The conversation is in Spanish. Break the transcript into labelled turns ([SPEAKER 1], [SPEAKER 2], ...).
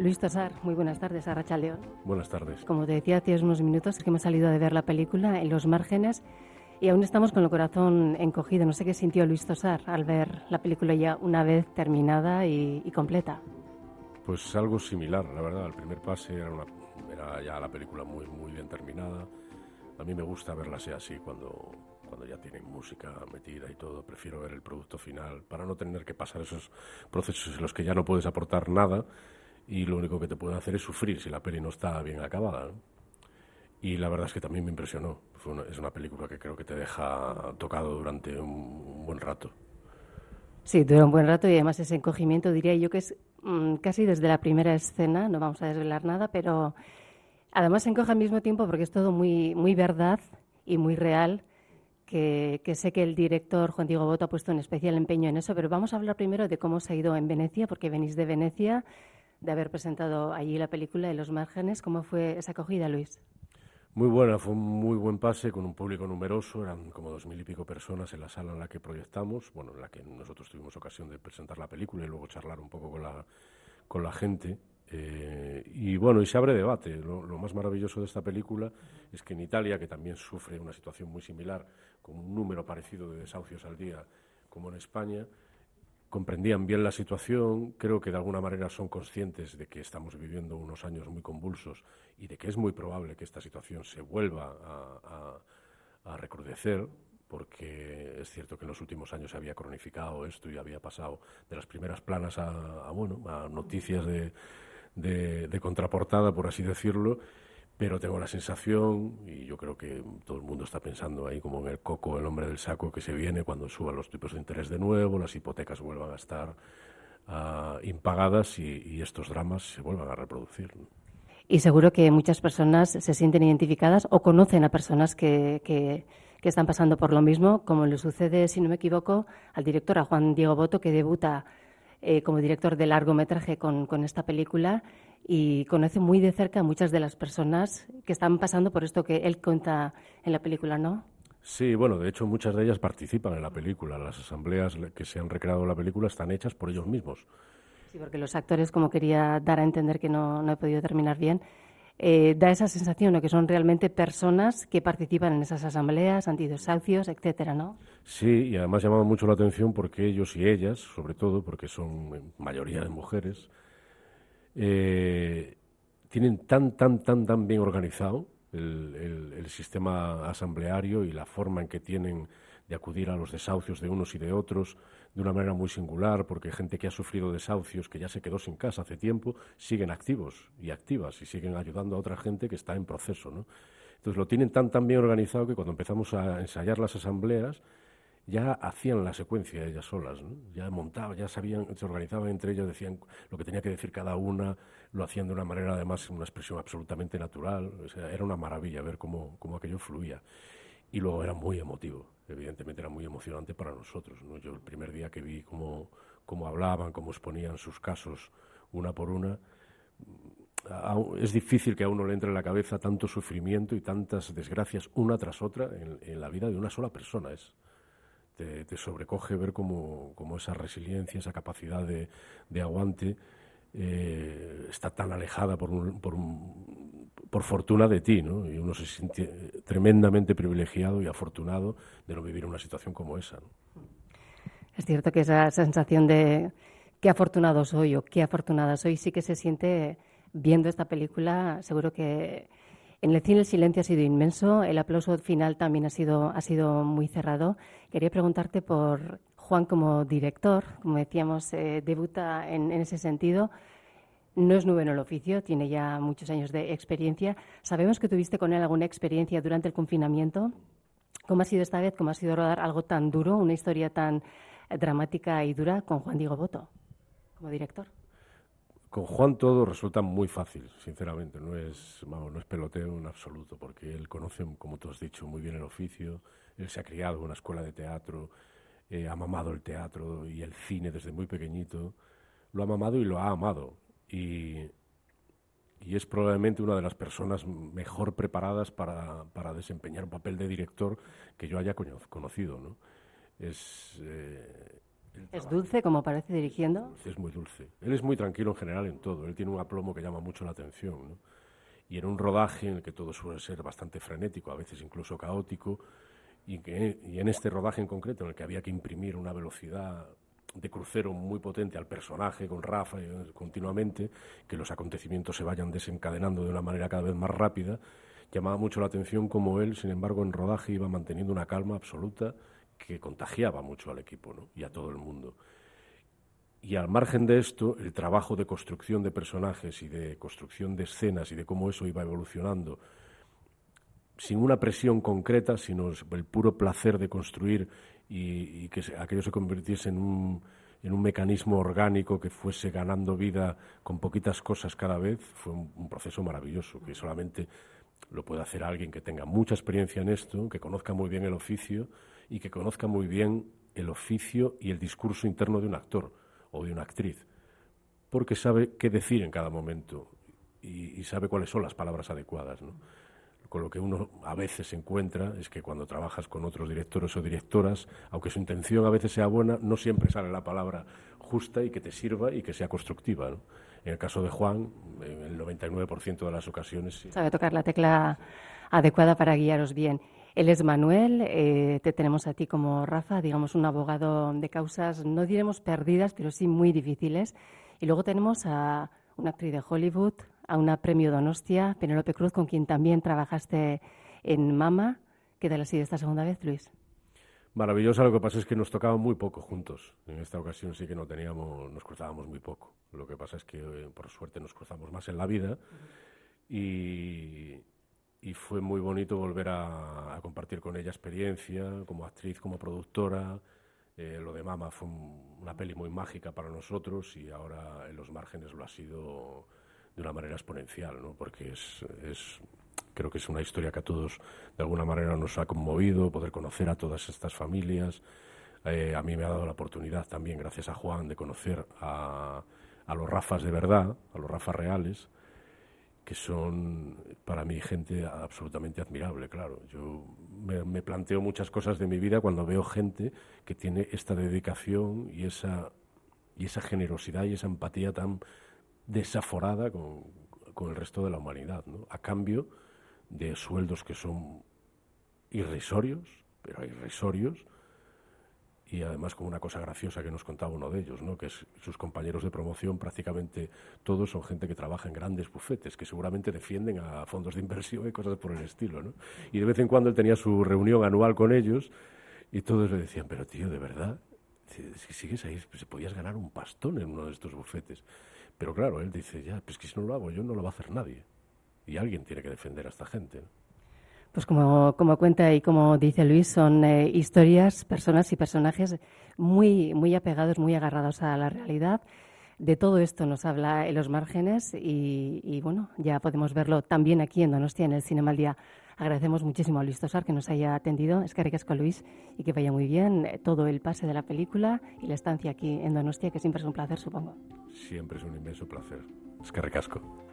[SPEAKER 1] Luis Tosar, muy buenas tardes, arratsaldeon.
[SPEAKER 2] Buenas tardes.
[SPEAKER 1] Como te decía hace unos minutos, que hemos salido de ver la película En los márgenes y aún estamos con el corazón encogido. No sé qué sintió Luis Tosar al ver la película ya una vez terminada y completa.
[SPEAKER 2] Pues algo similar, la verdad. El primer pase era ya la película muy bien terminada. A mí me gusta verla así cuando ya tienen música metida y todo. Prefiero ver el producto final para no tener que pasar esos procesos en los que ya no puedes aportar nada y lo único que te pueden hacer es sufrir si la peli no está bien acabada, ¿no? Y la verdad es que también me impresionó. Es una película que creo que te deja tocado durante un buen rato.
[SPEAKER 1] Sí, dura un buen rato y además ese encogimiento, diría yo que es casi desde la primera escena, no vamos a desvelar nada, pero además se encoge al mismo tiempo porque es todo muy verdad y muy real, que sé que el director Juan Diego Botto ha puesto un especial empeño en eso, pero vamos a hablar primero de cómo se ha ido en Venecia, porque venís de Venecia, de haber presentado allí la película En los márgenes. ¿Cómo fue esa acogida, Luis?
[SPEAKER 2] Muy buena, fue un muy buen pase con un público numeroso, eran como 2000 y pico personas en la sala en la que proyectamos, bueno, en la que nosotros tuvimos ocasión de presentar la película y luego charlar un poco con la gente. Y bueno, y se abre debate. Lo más maravilloso de esta película es que en Italia, que también sufre una situación muy similar, con un número parecido de desahucios al día como en España, comprendían bien la situación, creo que de alguna manera son conscientes de que estamos viviendo unos años muy convulsos y de que es muy probable que esta situación se vuelva a recrudecer, porque es cierto que en los últimos años se había cronificado esto y había pasado de las primeras planas a noticias de contraportada, por así decirlo. Pero tengo la sensación, y yo creo que todo el mundo está pensando ahí como en el coco, el hombre del saco que se viene cuando suban los tipos de interés de nuevo, las hipotecas vuelvan a estar impagadas y estos dramas se vuelvan a reproducir, ¿no?
[SPEAKER 1] Y seguro que muchas personas se sienten identificadas o conocen a personas que están pasando por lo mismo, como le sucede, si no me equivoco, al director, a Juan Diego Botto, que debuta como director de largometraje con esta película y conoce muy de cerca a muchas de las personas que están pasando por esto que él cuenta en la película, ¿no?
[SPEAKER 2] Sí, bueno, de hecho muchas de ellas participan en la película. Las asambleas que se han recreado en la película están hechas por ellos mismos.
[SPEAKER 1] Sí, porque los actores, como quería dar a entender que no he podido terminar bien, da esa sensación, ¿no?, que son realmente personas que participan en esas asambleas, antidesahucios, etcétera, ¿no?
[SPEAKER 2] Sí, y además llamaba mucho la atención porque ellos y ellas, sobre todo, porque son en mayoría de mujeres, tienen tan bien organizado el sistema asambleario y la forma en que tienen de acudir a los desahucios de unos y de otros de una manera muy singular, porque gente que ha sufrido desahucios, que ya se quedó sin casa hace tiempo, siguen activos y activas y siguen ayudando a otra gente que está en proceso, ¿no? Entonces lo tienen tan bien organizado que cuando empezamos a ensayar las asambleas ya hacían la secuencia ellas solas, ¿no? Ya montaban, ya sabían, se organizaban entre ellas, decían lo que tenía que decir cada una, lo hacían de una manera, además, una expresión absolutamente natural. O sea, era una maravilla ver cómo aquello fluía. Y luego era muy emotivo, evidentemente era muy emocionante para nosotros, ¿no? Yo el primer día que vi cómo hablaban, cómo exponían sus casos una por una, es difícil que a uno le entre en la cabeza tanto sufrimiento y tantas desgracias una tras otra en la vida de una sola persona. Te sobrecoge ver cómo esa resiliencia, esa capacidad de aguante está tan alejada por fortuna de ti, ¿no? Y uno se siente tremendamente privilegiado y afortunado de no vivir una situación como esa, ¿no?
[SPEAKER 1] Es cierto que esa sensación de qué afortunado soy o qué afortunada soy sí que se siente viendo esta película. Seguro que en el cine el silencio ha sido inmenso, el aplauso final también ha sido muy cerrado. Quería preguntarte por Juan como director, como decíamos, debuta en ese sentido. No es nuevo en el oficio, tiene ya muchos años de experiencia. Sabemos que tuviste con él alguna experiencia durante el confinamiento. ¿Cómo ha sido esta vez? ¿Cómo ha sido rodar algo tan duro, una historia tan dramática y dura con Juan Diego Botto como director?
[SPEAKER 2] Con Juan todo resulta muy fácil, sinceramente, no es peloteo en absoluto, porque él conoce, como tú has dicho, muy bien el oficio, él se ha criado en una escuela de teatro, ha mamado el teatro y el cine desde muy pequeñito, lo ha mamado y lo ha amado, y es probablemente una de las personas mejor preparadas para desempeñar un papel de director que yo haya conocido, ¿no? Es
[SPEAKER 1] ¿Es dulce como parece dirigiendo?
[SPEAKER 2] Es muy dulce. Él es muy tranquilo en general en todo. Él tiene un aplomo que llama mucho la atención, ¿no? Y en un rodaje en el que todo suele ser bastante frenético, a veces incluso caótico, y en este rodaje en concreto, en el que había que imprimir una velocidad de crucero muy potente al personaje con Rafa continuamente, que los acontecimientos se vayan desencadenando de una manera cada vez más rápida, llamaba mucho la atención como él, sin embargo, en rodaje iba manteniendo una calma absoluta que contagiaba mucho al equipo, ¿no? Y a todo el mundo. Y al margen de esto, el trabajo de construcción de personajes y de construcción de escenas y de cómo eso iba evolucionando, sin una presión concreta, sino el puro placer de construir y que aquello se convirtiese en un mecanismo orgánico que fuese ganando vida con poquitas cosas cada vez, fue un proceso maravilloso, que solamente lo puede hacer alguien que tenga mucha experiencia en esto, que conozca muy bien el oficio y que conozca muy bien el oficio y el discurso interno de un actor o de una actriz, porque sabe qué decir en cada momento y sabe cuáles son las palabras adecuadas, ¿no? Con lo que uno a veces se encuentra es que cuando trabajas con otros directores o directoras, aunque su intención a veces sea buena, no siempre sale la palabra justa y que te sirva y que sea constructiva, ¿no? En el caso de Juan, en el 99% de las ocasiones sí.
[SPEAKER 1] Sabe tocar la tecla adecuada para guiaros bien. Él es Manuel, te tenemos a ti como Rafa, digamos un abogado de causas, no diremos perdidas, pero sí muy difíciles. Y luego tenemos a una actriz de Hollywood, a una premio Donostia, Penélope Cruz, con quien también trabajaste en Mama. ¿Qué tal ha sido esta segunda vez, Luis?
[SPEAKER 2] Maravillosa, lo que pasa es que nos tocaba muy poco juntos. En esta ocasión sí que nos cruzábamos muy poco. Lo que pasa es que por suerte nos cruzamos más en la vida y fue muy bonito volver a compartir con ella experiencia como actriz, como productora. Lo de Mama fue una peli muy mágica para nosotros y ahora en Los Márgenes lo ha sido de una manera exponencial, ¿no? Porque creo que es una historia que a todos de alguna manera nos ha conmovido, poder conocer a todas estas familias. A mí me ha dado la oportunidad también, gracias a Juan, de conocer a los Rafas de verdad, a los Rafas reales, que son para mí gente absolutamente admirable, claro. Yo me planteo muchas cosas de mi vida cuando veo gente que tiene esta dedicación y esa generosidad y esa empatía tan desaforada con el resto de la humanidad, ¿no? A cambio de sueldos que son irrisorios, pero irrisorios, y además con una cosa graciosa que nos contaba uno de ellos, ¿no? Que sus compañeros de promoción prácticamente todos son gente que trabaja en grandes bufetes, que seguramente defienden a fondos de inversión y cosas por el estilo, ¿no? Y de vez en cuando él tenía su reunión anual con ellos y todos le decían, pero tío, ¿de verdad? Si sigues ahí, pues podías ganar un pastón en uno de estos bufetes. Pero claro, él dice, ya, pues que si no lo hago yo, no lo va a hacer nadie. Y alguien tiene que defender a esta gente, ¿no?
[SPEAKER 1] Pues como cuenta y como dice Luis, son historias, personas y personajes muy, muy apegados, muy agarrados a la realidad. De todo esto nos habla en Los Márgenes y bueno, ya podemos verlo también aquí en Donostia, en el Cinema al Día. Agradecemos muchísimo a Luis Tosar que nos haya atendido. Es que ricasco, Luis, y que vaya muy bien todo el pase de la película y la estancia aquí en Donostia, que siempre es un placer, supongo.
[SPEAKER 2] Siempre es un inmenso placer. Es que ricasco.